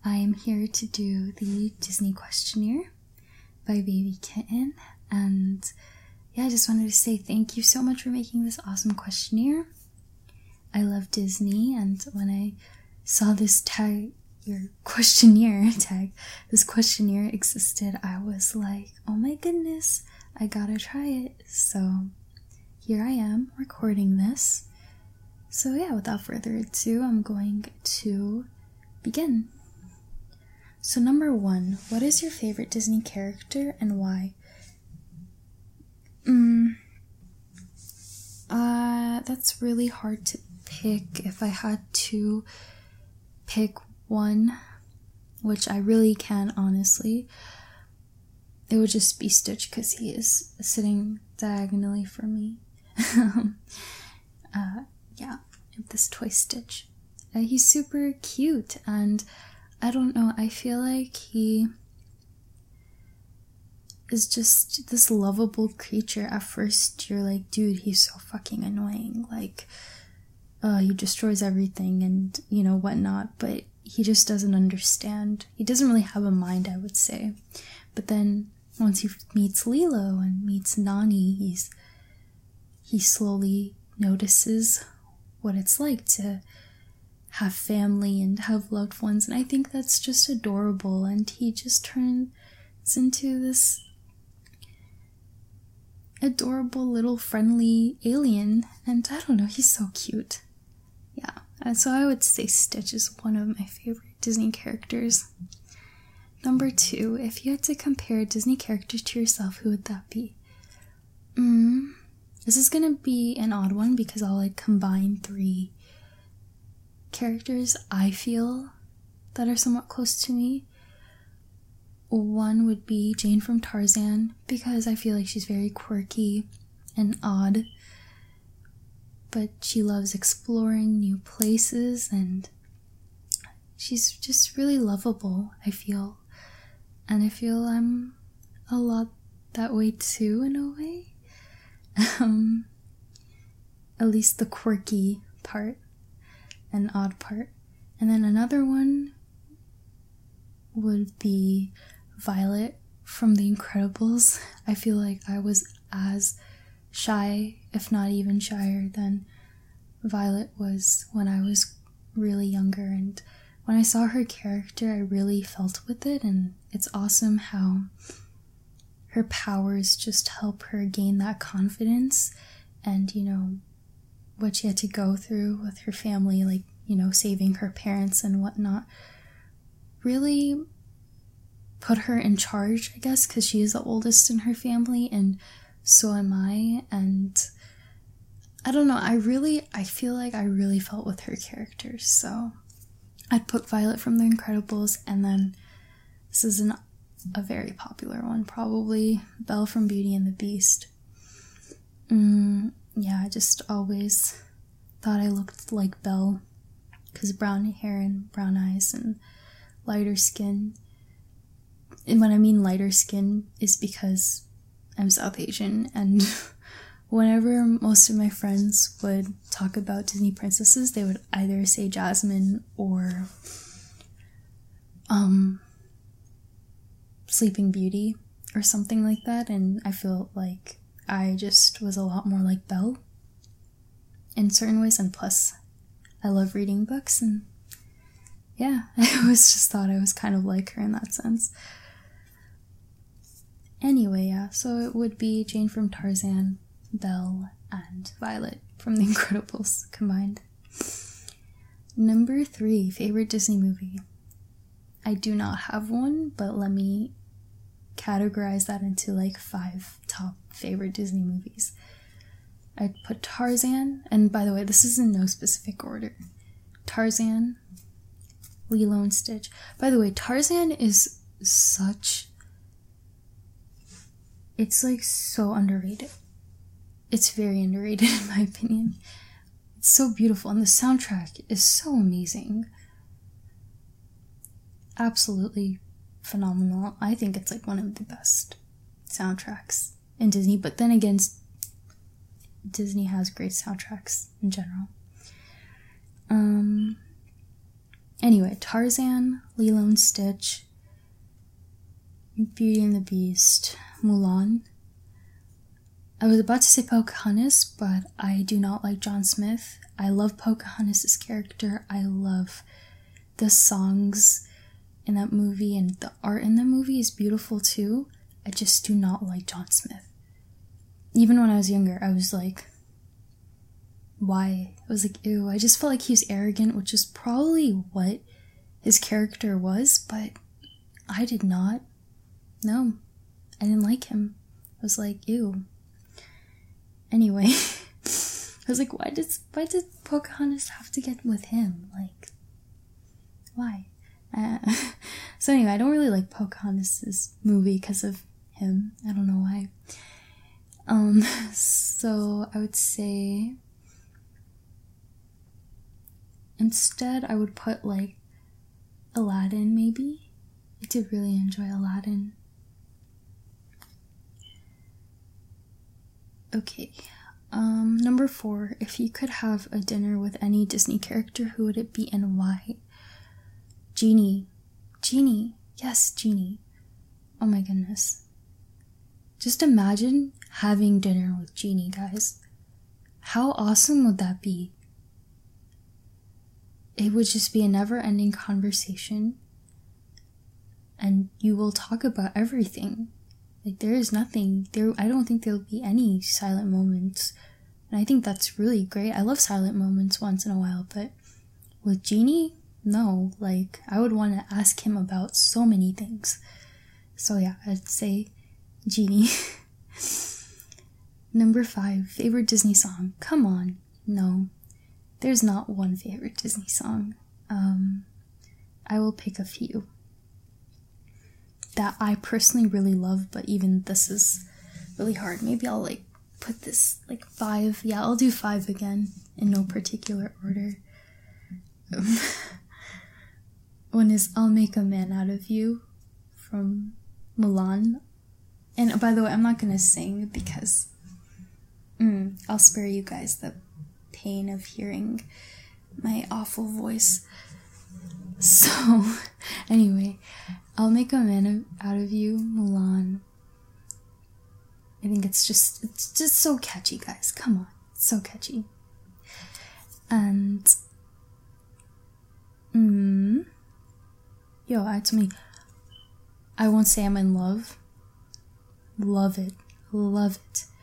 I am here to do the Disney questionnaire by Baby Kitten, and yeah, I just wanted to say thank you so much for making this awesome questionnaire. I love Disney, and when I saw this tag, your questionnaire tag, this questionnaire existed, I was like, oh my goodness, I gotta try it. So here I am recording this. So yeah, without further ado, I'm going to begin. So number 1, what is your favorite Disney character and why? That's really hard to pick. If I had to pick one, which I really can honestly, it would just be Stitch because he is sitting diagonally from me. Yeah, this toy Stitch. He's super cute, and I don't know, I feel like he is just this lovable creature. At first you're like, dude, he's so fucking annoying, like he destroys everything and you know whatnot, but he just doesn't understand. He doesn't really have a mind, I would say. But then once he meets Lilo and meets Nani, he slowly notices what it's like to have family and have loved ones, and I think that's just adorable, and he just turns into this adorable little friendly alien, and I don't know, he's so cute. Yeah, and so I would say Stitch is one of my favorite Disney characters. Number 2, if you had to compare a Disney character to yourself, who would that be? This is gonna be an odd one because I'll like combine 3 characters I feel that are somewhat close to me. One would be Jane from Tarzan, because I feel like she's very quirky and odd, but she loves exploring new places and she's just really lovable, I feel. And I feel I'm a lot that way too, in a way. At least the quirky part and odd part. And then another one would be Violet from The Incredibles. I feel like I was as shy, if not even shyer, than Violet was when I was really younger, and when I saw her character I really felt with it, and it's awesome how her powers just help her gain that confidence, and you know what she had to go through with her family, like, you know, saving her parents and whatnot, really put her in charge, I guess, because she is the oldest in her family, and so am I, and I don't know, I feel like I really felt with her character, so I'd put Violet from The Incredibles, and then this is a very popular one, probably Belle from Beauty and the Beast. Yeah, I just always thought I looked like Belle, because brown hair and brown eyes and lighter skin. And when I mean lighter skin is because I'm South Asian, and whenever most of my friends would talk about Disney princesses, they would either say Jasmine or Sleeping Beauty or something like that, and I feel like I just was a lot more like Belle in certain ways, and plus I love reading books, and yeah, I always just thought I was kind of like her in that sense. Anyway, yeah, so it would be Jane from Tarzan, Belle, and Violet from The Incredibles combined. Number 3, favorite Disney movie. I do not have one, but let me categorize that into like 5 top favorite Disney movies. I'd put Tarzan, and by the way, this is in no specific order. Tarzan, Lilo and Stitch. By the way, Tarzan is it's like so underrated. It's very underrated in my opinion. It's so beautiful, and the soundtrack is so amazing. Absolutely phenomenal. I think it's like one of the best soundtracks in Disney, but then again, Disney has great soundtracks in general. Anyway, Tarzan, Lilo and Stitch, Beauty and the Beast, Mulan. I was about to say Pocahontas, but I do not like John Smith. I love Pocahontas' character. I love the songs in that movie, and the art in the movie is beautiful too. I just do not like John Smith. Even when I was younger, I was like, why? I was like, ew. I just felt like he was arrogant, which is probably what his character was, but I did not. No, I didn't like him. I was like, ew. Anyway, I was like, why did Pocahontas have to get with him? Like, why? So anyway, I don't really like Pocahontas' movie because of him. I don't know why. So I would say instead I would put like Aladdin maybe. I did really enjoy Aladdin. Okay, number 4, if you could have a dinner with any Disney character, who would it be and why? Genie. Yes, Genie. Oh my goodness. Just imagine having dinner with Genie, guys. How awesome would that be? It would just be a never-ending conversation, and you will talk about everything. Like, there is nothing there. I don't think there'll be any silent moments, and I think that's really great. I love silent moments once in a while, but with Genie, no. Like, I would want to ask him about so many things. So yeah, I'd say Genie. Number 5, favorite Disney song. Come on, no, there's not one favorite Disney song. I will pick a few that I personally really love, but even this is really hard. Maybe I'll like put this like 5. Yeah, I'll do 5 again in no particular order. One is I'll Make a Man Out of You from Mulan. And by the way, I'm not gonna sing because I'll spare you guys the pain of hearing my awful voice. So anyway, I'll Make a Man Out of You, Mulan. I think it's just so catchy, guys. Come on, it's so catchy. And that's me. I Won't Say I'm in Love. Love it. What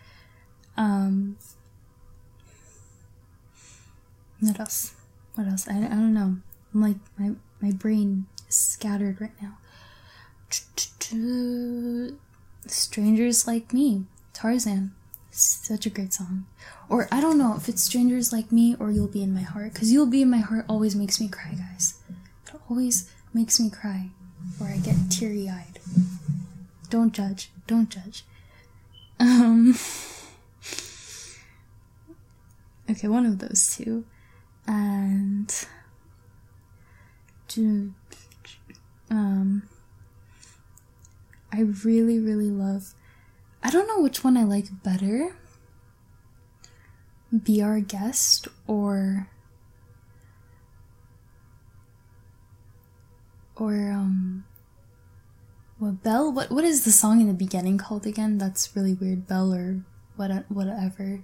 else? I don't know. I'm like, my brain is scattered right now. Strangers Like Me, Tarzan. Such a great song. Or I don't know if it's Strangers Like Me or You'll Be in My Heart, because You'll Be in My Heart always makes me cry, guys. It always makes me cry, or I get teary-eyed. Don't judge. Okay, one of those two. And I really, really love, I don't know which one I like better. Be Our Guest or Belle? What is the song in the beginning called again? That's really weird. Belle or whatever.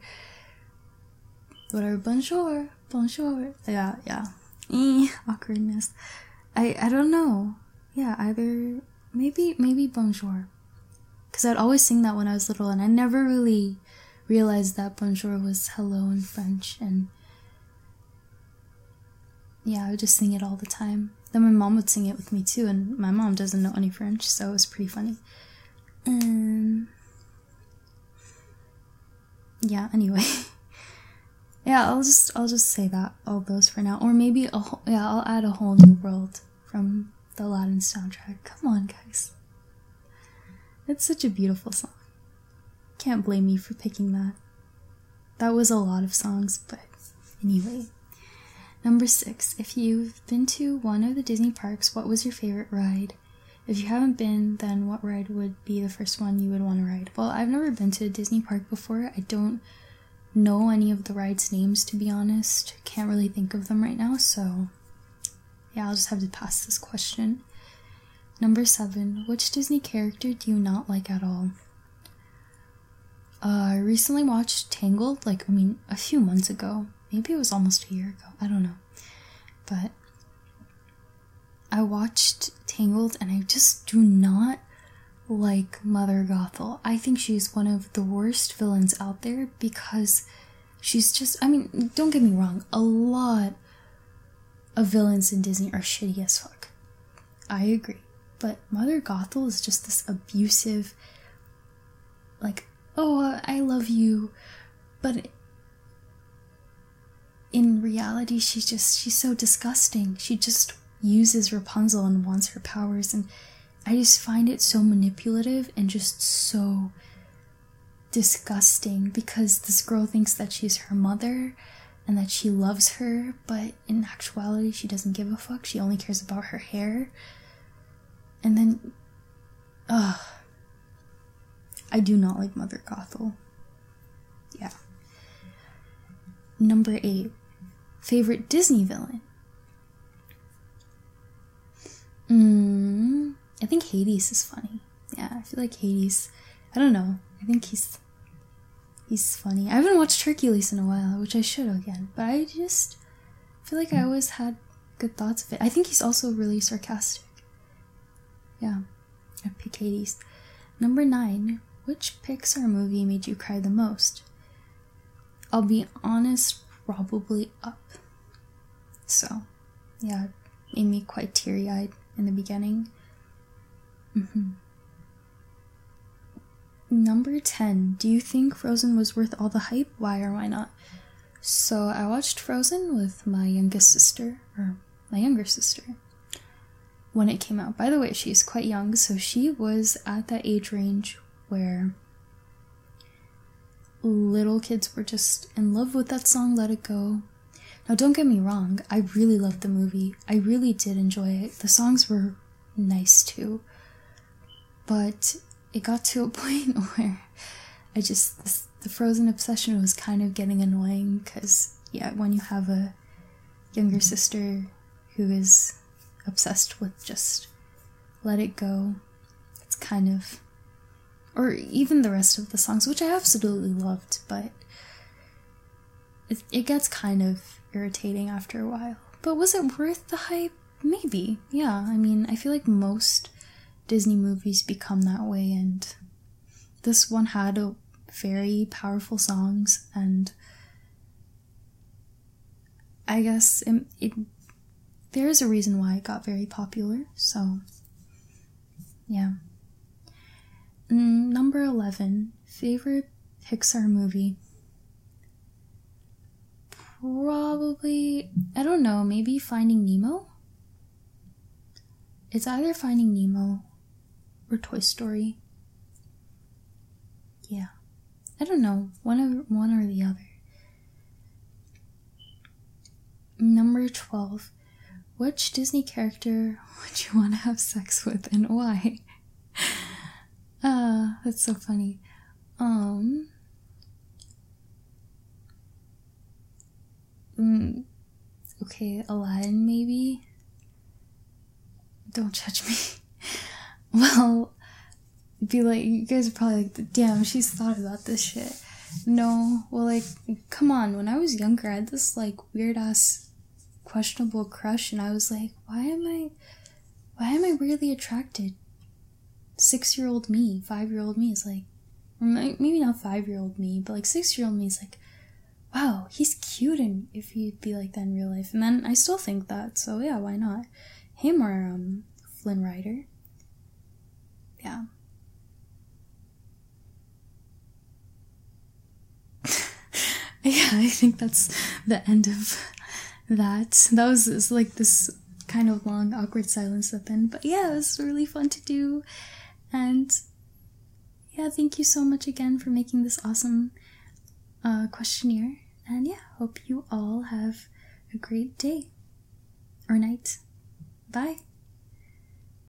Bonjour. Yeah. Awkwardness. I don't know. Yeah, either maybe Bonjour. Because I'd always sing that when I was little, and I never really realized that Bonjour was hello in French, and yeah, I would just sing it all the time. Then my mom would sing it with me too, and my mom doesn't know any French, so it was pretty funny. Yeah, anyway. Yeah, I'll just say that, all those for now. Or maybe I'll add A Whole New World from the Aladdin soundtrack. Come on, guys. It's such a beautiful song. Can't blame me for picking that. That was a lot of songs, but anyway. Number 6. If you've been to one of the Disney parks, what was your favorite ride? If you haven't been, then what ride would be the first one you would want to ride? Well, I've never been to a Disney park before. I don't know any of the rides' names, to be honest. Can't really think of them right now, so yeah, I'll just have to pass this question. Number 7, which Disney character do you not like at all? I recently watched Tangled, a few months ago. Maybe it was almost a year ago. I don't know. But I watched Tangled and I just do not like Mother Gothel. I think she's one of the worst villains out there because she's just, don't get me wrong, a lot of villains in Disney are shitty as fuck. I agree. But Mother Gothel is just this abusive, oh, I love you, but in reality, she's so disgusting. She just uses Rapunzel and wants her powers, and I just find it so manipulative and just so disgusting because this girl thinks that she's her mother and that she loves her, but in actuality, she doesn't give a fuck. She only cares about her hair. And then, I do not like Mother Gothel. Yeah. Number 8. Favorite Disney villain? I think Hades is funny. Yeah, I feel like Hades, I don't know. I think he's funny. I haven't watched Hercules in a while, which I should again, but I just feel like I always had good thoughts of it. I think he's also really sarcastic. Yeah, I pick Hades. Number 9. Which Pixar movie made you cry the most? I'll be honest, probably Up. So, yeah, it made me quite teary-eyed in the beginning. Number 10. Do you think Frozen was worth all the hype? Why or why not? So, I watched Frozen with my younger sister, when it came out. By the way, she's quite young, so she was at that age range where little kids were just in love with that song, Let It Go. Now, don't get me wrong, I really loved the movie. I really did enjoy it. The songs were nice too. But it got to a point where the Frozen obsession was kind of getting annoying because, yeah, when you have a younger sister who is obsessed with just Let It Go, it's kind of, or even the rest of the songs, which I absolutely loved, but it gets kind of irritating after a while. But was it worth the hype? Maybe, yeah. I feel like most Disney movies become that way, and this one had very powerful songs, and I guess there is a reason why it got very popular, so yeah. Number 11. Favorite Pixar movie? Probably, I don't know, maybe Finding Nemo? It's either Finding Nemo or Toy Story. Yeah. I don't know, one or the other. Number 12. Which Disney character would you want to have sex with and why? That's so funny. Okay, Aladdin maybe? Don't judge me. Well, be like, you guys are probably like, damn, she's thought about this shit. No, well, come on, when I was younger, I had this, weird-ass questionable crush, and I was like, why am I really attracted? 6-year-old me, 5-year-old me is like, maybe not 5-year-old me, but 6-year-old me is like, wow, he's cute, and if he'd be like that in real life. And then I still think that, so yeah, why not? Him or Flynn Rider. Yeah. Yeah, I think that's the end of that. That was this kind of long, awkward silence at the end. But yeah, it was really fun to do. And yeah, thank you so much again for making this awesome questionnaire. And yeah, hope you all have a great day or night. Bye.